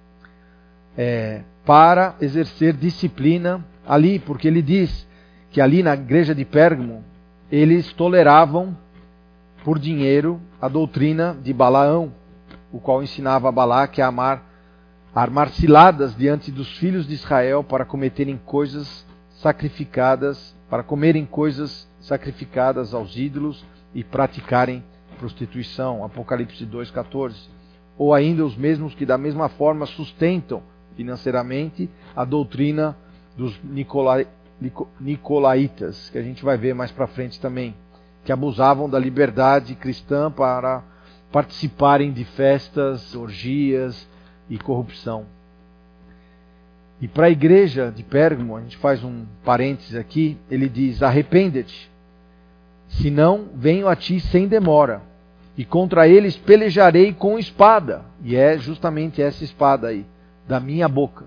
S2: para exercer disciplina ali, porque ele diz que ali na igreja de Pérgamo, eles toleravam por dinheiro a doutrina de Balaão, o qual ensinava a Balaque a armar ciladas diante dos filhos de Israel para cometerem coisas sacrificadas, para comerem coisas sacrificadas aos ídolos e praticarem prostituição. Apocalipse 2,14. Ou ainda os mesmos que da mesma forma sustentam financeiramente a doutrina dos Nicolaitas, que a gente vai ver mais para frente também, que abusavam da liberdade cristã para participarem de festas, orgias e corrupção. E para a igreja de Pérgamo, a gente faz um parênteses aqui, ele diz: arrepende-te, senão venho a ti sem demora, e contra eles pelejarei com espada. E é justamente essa espada aí, da minha boca.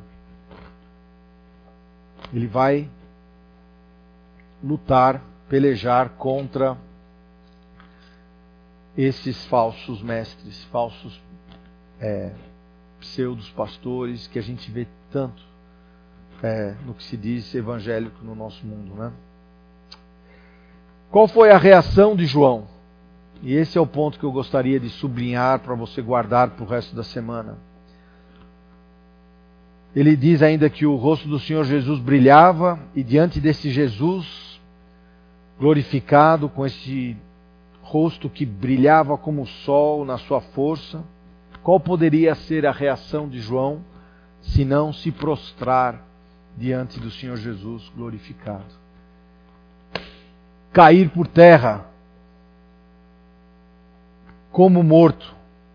S2: Ele vai lutar, pelejar contra esses falsos mestres, falsos pseudos pastores que a gente vê tanto no que se diz evangélico no nosso mundo, né? Qual foi a reação de João? E esse é o ponto que eu gostaria de sublinhar para você guardar para o resto da semana. Ele diz ainda que o rosto do Senhor Jesus brilhava, e diante desse Jesus glorificado, com esse rosto que brilhava como o sol na sua força, qual poderia ser a reação de João, se não se prostrar diante do Senhor Jesus glorificado? Cair por terra, como morto.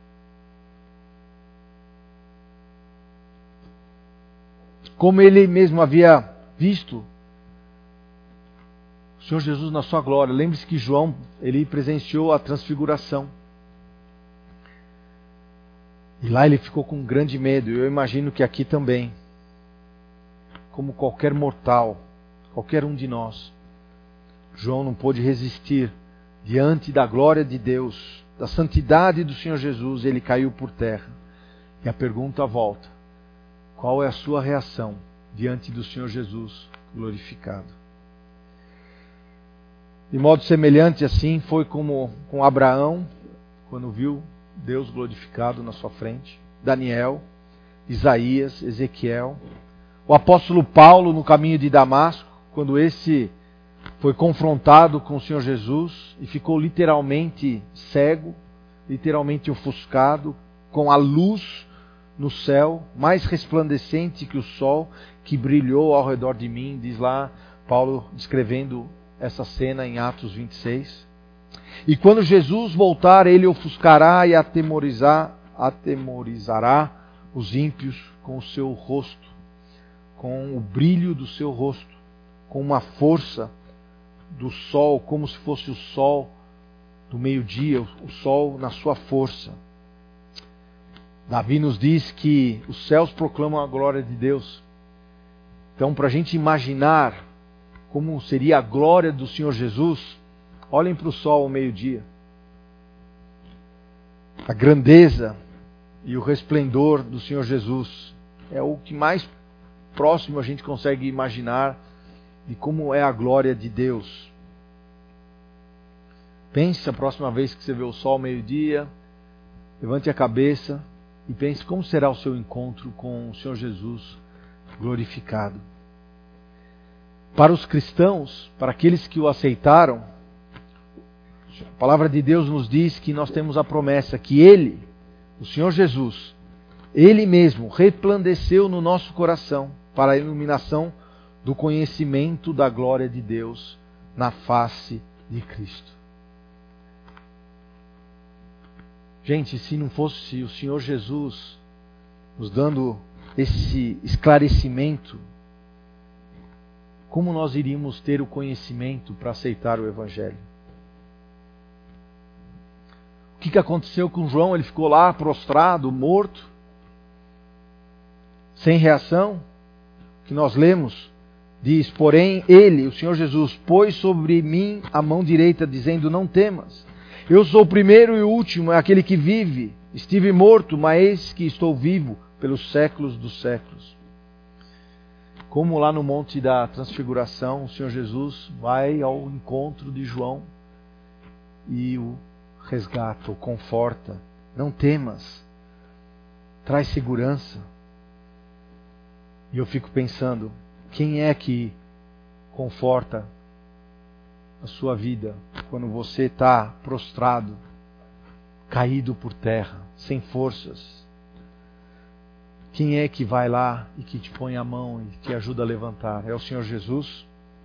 S2: Como ele mesmo havia visto o Senhor Jesus na sua glória. Lembre-se que João, ele presenciou a transfiguração. E lá ele ficou com grande medo. Eu imagino que aqui também, como qualquer mortal, qualquer um de nós, João não pôde resistir diante da glória de Deus, da santidade do Senhor Jesus. Ele caiu por terra. E a pergunta volta: qual é a sua reação diante do Senhor Jesus glorificado? De modo semelhante assim foi como com Abraão, quando viu Deus glorificado na sua frente, Daniel, Isaías, Ezequiel, o apóstolo Paulo no caminho de Damasco, quando esse foi confrontado com o Senhor Jesus e ficou literalmente cego, literalmente ofuscado, com a luz no céu, mais resplandecente que o sol, que brilhou ao redor de mim, diz lá Paulo descrevendo essa cena em Atos 26. E quando Jesus voltar, ele ofuscará e atemorizará os ímpios com o seu rosto, com o brilho do seu rosto, com uma força do sol, como se fosse o sol do meio-dia, o sol na sua força. Davi nos diz que os céus proclamam a glória de Deus. Então, para a gente imaginar como seria a glória do Senhor Jesus, olhem para o sol ao meio-dia. A grandeza e o resplendor do Senhor Jesus é o que mais próximo a gente consegue imaginar de como é a glória de Deus. Pense a próxima vez que você vê o sol ao meio-dia, levante a cabeça e pense como será o seu encontro com o Senhor Jesus glorificado. Para os cristãos, para aqueles que o aceitaram, a palavra de Deus nos diz que nós temos a promessa que Ele, o Senhor Jesus, Ele mesmo resplandeceu no nosso coração para a iluminação do conhecimento da glória de Deus na face de Cristo. Gente, se não fosse o Senhor Jesus nos dando esse esclarecimento, como nós iríamos ter o conhecimento para aceitar o Evangelho? O que aconteceu com João? Ele ficou lá prostrado, morto, sem reação. O que nós lemos Diz, porém, ele, o Senhor Jesus, pôs sobre mim a mão direita, dizendo, não temas. Eu sou o primeiro e o último, é aquele que vive. Estive morto, mas eis que estou vivo pelos séculos dos séculos. Como lá no Monte da Transfiguração, o Senhor Jesus vai ao encontro de João e o resgata, o conforta. Não temas, traz segurança. E eu fico pensando, quem é que conforta a sua vida quando você está prostrado, caído por terra, sem forças? Quem é que vai lá e que te põe a mão e te ajuda a levantar? É o Senhor Jesus.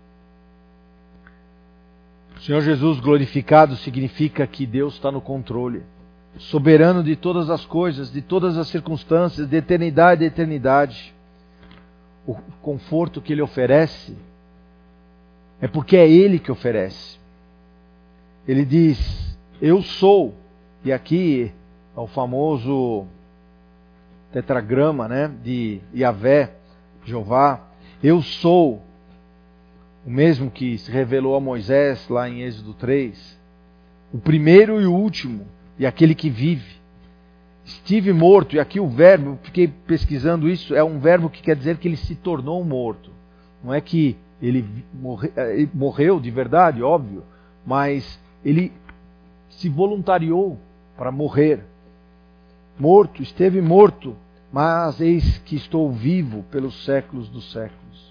S2: O Senhor Jesus glorificado significa que Deus está no controle, soberano de todas as coisas, de todas as circunstâncias, de eternidade a eternidade. O conforto que Ele oferece é porque é Ele que oferece. Ele diz, eu sou, e aqui é o famoso tetragrama, né, de Yahvé, Jeová. Eu sou, o mesmo que se revelou a Moisés lá em Êxodo 3, o primeiro e o último, e aquele que vive. Estive morto, e aqui o verbo, fiquei pesquisando isso, é um verbo que quer dizer que ele se tornou morto. Não é que ele morreu de verdade, óbvio, mas ele se voluntariou para morrer. Morto, esteve morto, mas eis que estou vivo pelos séculos dos séculos.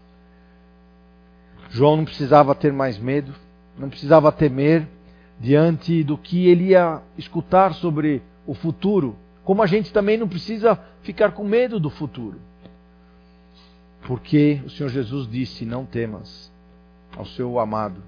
S2: João não precisava ter mais medo, não precisava temer diante do que ele ia escutar sobre o futuro, como a gente também não precisa ficar com medo do futuro. Porque o Senhor Jesus disse, não temas, ao seu amado.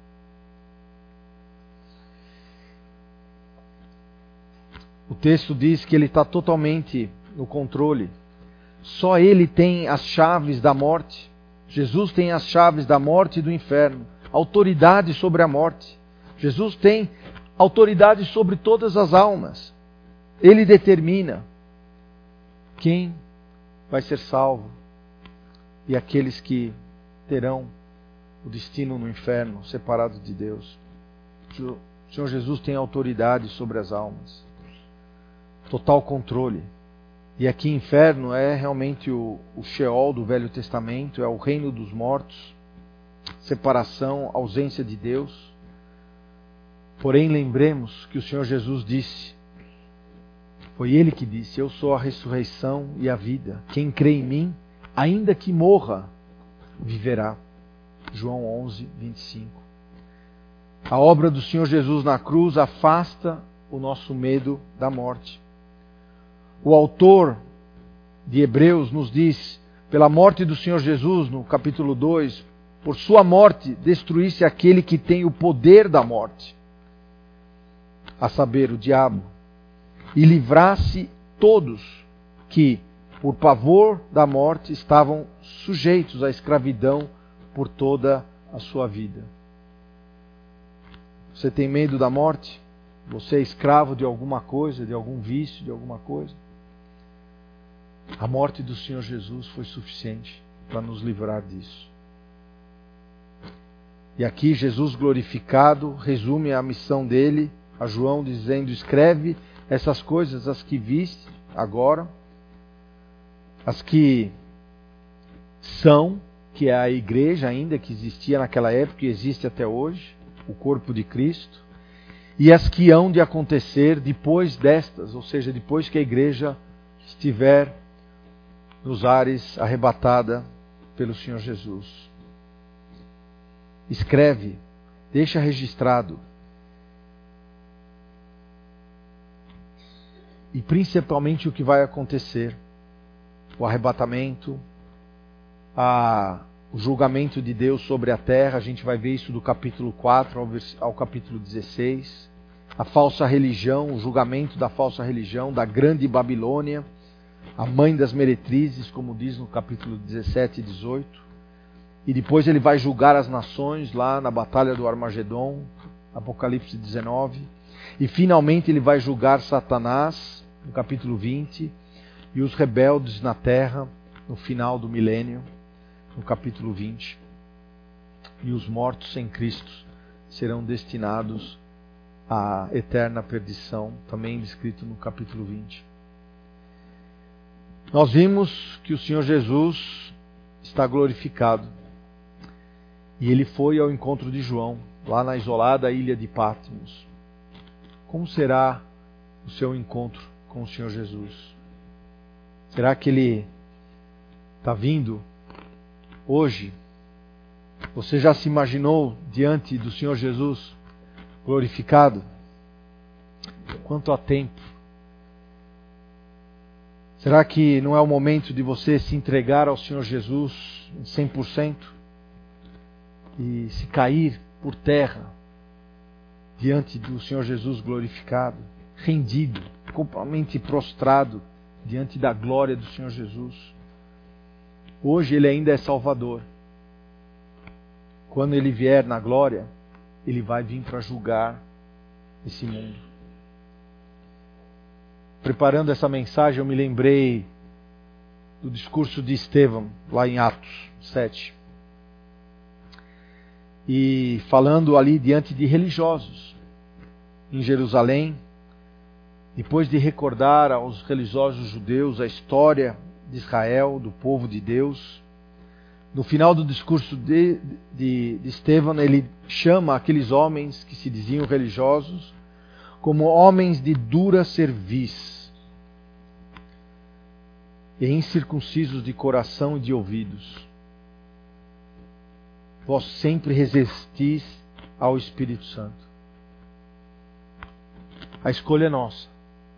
S2: O texto diz que Ele está totalmente no controle. Só Ele tem as chaves da morte. Jesus tem as chaves da morte e do inferno. Autoridade sobre a morte. Jesus tem autoridade sobre todas as almas. Ele determina quem vai ser salvo e aqueles que terão o destino no inferno, separados de Deus. O Senhor Jesus tem autoridade sobre as almas. Total controle. E aqui inferno é realmente o Sheol do Velho Testamento, é o reino dos mortos, separação, ausência de Deus. Porém, lembremos que o Senhor Jesus disse, foi Ele que disse, eu sou a ressurreição e a vida. Quem crê em mim, ainda que morra, viverá. João 11, 25. A obra do Senhor Jesus na cruz afasta o nosso medo da morte. O autor de Hebreus nos diz, pela morte do Senhor Jesus, no capítulo 2, por sua morte destruísse aquele que tem o poder da morte, a saber, o diabo, e livrasse todos que, por pavor da morte, estavam sujeitos à escravidão por toda a sua vida. Você tem medo da morte? Você é escravo de alguma coisa, de algum vício, de alguma coisa? A morte do Senhor Jesus foi suficiente para nos livrar disso. E aqui Jesus glorificado resume a missão dele a João dizendo, escreve essas coisas, as que viste agora, as que são, que é a igreja ainda que existia naquela época e existe até hoje, o corpo de Cristo, e as que hão de acontecer depois destas, ou seja, depois que a igreja estiver nos ares arrebatada pelo Senhor Jesus. Escreve, deixa registrado. E principalmente o que vai acontecer. O arrebatamento, o julgamento de Deus sobre a terra, a gente vai ver isso do capítulo 4 ao capítulo 16. A falsa religião, o julgamento da falsa religião, da grande Babilônia, a mãe das meretrizes, como diz no capítulo 17 e 18. E depois ele vai julgar as nações lá na batalha do Armagedon, Apocalipse 19. E finalmente ele vai julgar Satanás, no capítulo 20, e os rebeldes na terra, no final do milênio. no capítulo 20. E os mortos em Cristo serão destinados à eterna perdição, também descrito no capítulo 20. Nós vimos que o Senhor Jesus está glorificado. E ele foi ao encontro de João, lá na isolada ilha de Patmos. Como será o seu encontro com o Senhor Jesus? Será que ele está vindo hoje? Você já se imaginou diante do Senhor Jesus glorificado? Quanto a tempo? Será que não é o momento de você se entregar ao Senhor Jesus em 100%? E se cair por terra diante do Senhor Jesus glorificado, rendido, completamente prostrado diante da glória do Senhor Jesus? Hoje Ele ainda é Salvador. Quando Ele vier na glória, Ele vai vir para julgar esse mundo. Preparando essa mensagem, eu me lembrei do discurso de Estevão, lá em Atos 7. E falando ali diante de religiosos em Jerusalém, depois de recordar aos religiosos judeus a história de Israel, do povo de Deus, no final do discurso de Estevão, ele chama aqueles homens que se diziam religiosos como homens de dura cerviz e incircuncisos de coração e de ouvidos. Vós sempre resistis ao Espírito Santo. A escolha é nossa.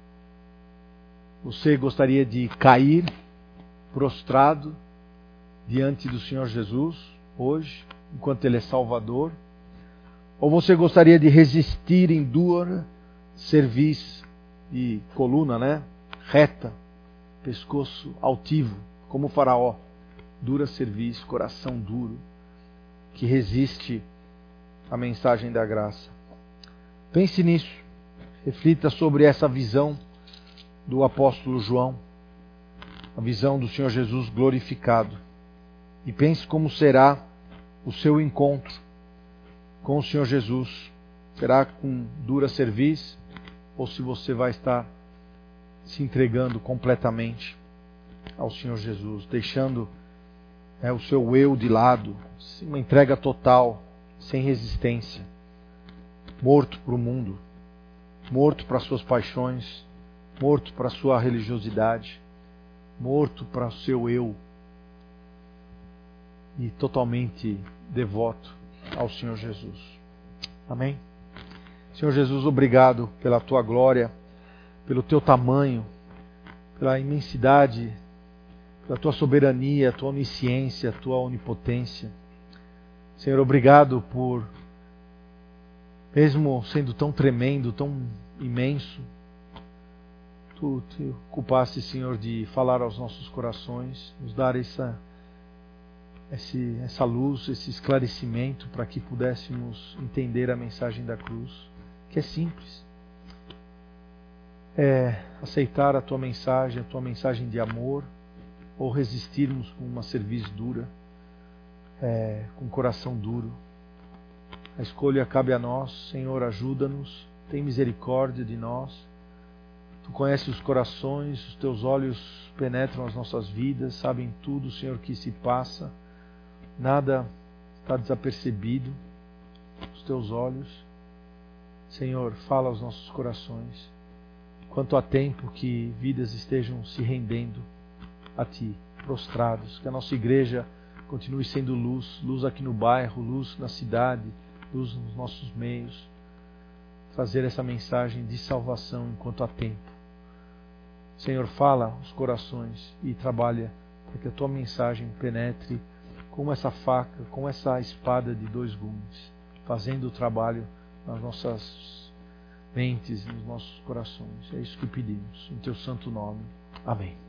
S2: Você gostaria de cair prostrado diante do Senhor Jesus hoje, enquanto Ele é Salvador? Ou você gostaria de resistir em dura cerviz e coluna, reta, pescoço altivo, como o Faraó, dura cerviz, coração duro, que resiste à mensagem da graça? Pense nisso. Reflita sobre essa visão do apóstolo João, a visão do Senhor Jesus glorificado. E pense como será o seu encontro com o Senhor Jesus. Será com dura cerviz? Ou se você vai estar se entregando completamente ao Senhor Jesus, deixando o seu eu de lado, uma entrega total, sem resistência, morto para o mundo, morto para as suas paixões, morto para a sua religiosidade, morto para o seu eu, e totalmente devoto ao Senhor Jesus. Amém? Senhor Jesus, obrigado pela Tua glória, pelo Teu tamanho, pela imensidade, pela Tua soberania, Tua onisciência, Tua onipotência. Senhor, obrigado por, mesmo sendo tão tremendo, tão imenso, Tu te ocupaste, Senhor, de falar aos nossos corações, nos dar essa luz, esse esclarecimento para que pudéssemos entender a mensagem da cruz, que é simples. É aceitar a Tua mensagem de amor, ou resistirmos com uma cerviz dura, com um coração duro. A escolha cabe a nós. Senhor, ajuda-nos, tem misericórdia de nós. Tu conheces os corações, os Teus olhos penetram as nossas vidas, sabem tudo, Senhor, que se passa. Nada está desapercebido aos Teus olhos. Senhor, fala aos nossos corações. Quanto há tempo que vidas estejam se rendendo a Ti, prostrados. Que a nossa igreja continue sendo luz, luz aqui no bairro, luz na cidade, luz nos nossos meios. Trazer essa mensagem de salvação enquanto há tempo. Senhor, fala aos corações e trabalha para que a Tua mensagem penetre como essa faca, como essa espada de 2 gumes, fazendo o trabalho nas nossas mentes, nos nossos corações. É isso que pedimos, em Teu santo nome. Amém.